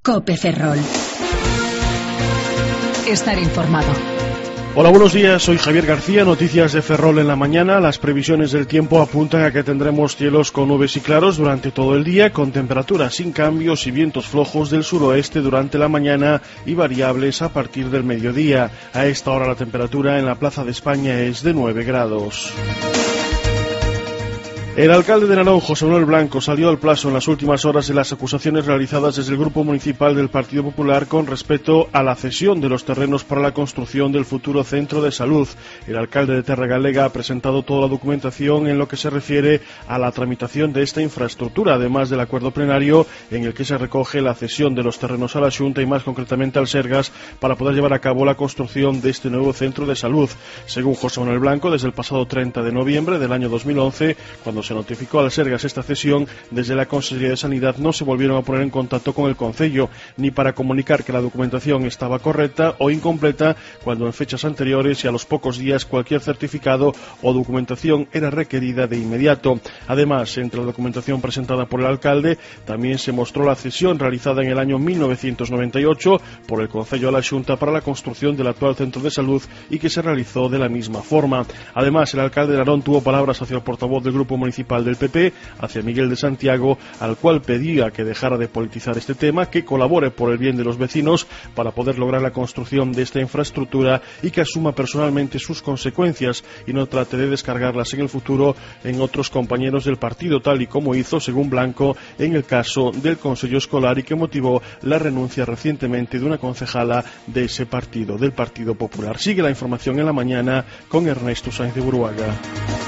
COPE Ferrol. Estar informado. Hola, buenos días, soy Javier García, noticias de Ferrol en la mañana. Las previsiones del tiempo apuntan a que tendremos cielos con nubes y claros durante todo el día, con temperaturas sin cambios y vientos flojos del suroeste durante la mañana y variables a partir del mediodía. A esta hora la temperatura en la Plaza de España es de 9 grados. El alcalde de Narón, José Manuel Blanco, salió al paso en las últimas horas de las acusaciones realizadas desde el Grupo Municipal del Partido Popular con respecto a la cesión de los terrenos para la construcción del futuro centro de salud. El alcalde de Terra-Galega ha presentado toda la documentación en lo que se refiere a la tramitación de esta infraestructura, además del acuerdo plenario en el que se recoge la cesión de los terrenos a la Xunta y más concretamente al Sergas para poder llevar a cabo la construcción de este nuevo centro de salud. Según José Manuel Blanco, desde el pasado 30 de noviembre del año 2011, cuando se notificó al Sergas esta cesión, desde la Consejería de Sanidad no se volvieron a poner en contacto con el Concello, ni para comunicar que la documentación estaba correcta o incompleta, cuando en fechas anteriores y a los pocos días cualquier certificado o documentación era requerida de inmediato. Además, entre la documentación presentada por el alcalde, también se mostró la cesión realizada en el año 1998 por el Concello a la Xunta para la construcción del actual centro de salud y que se realizó de la misma forma. Además, el alcalde de Narón tuvo palabras hacia el portavoz del Grupo Municipal del PP, hacia Miguel de Santiago, al cual pedía que dejara de politizar este tema, que colabore por el bien de los vecinos para poder lograr la construcción de esta infraestructura y que asuma personalmente sus consecuencias y no trate de descargarlas en el futuro en otros compañeros del partido, tal y como hizo, según Blanco, en el caso del Consello Escolar y que motivó la renuncia recientemente de una concejala de ese partido, del Partido Popular. Sigue la información en la mañana con Ernesto Sáenz de Buruaga.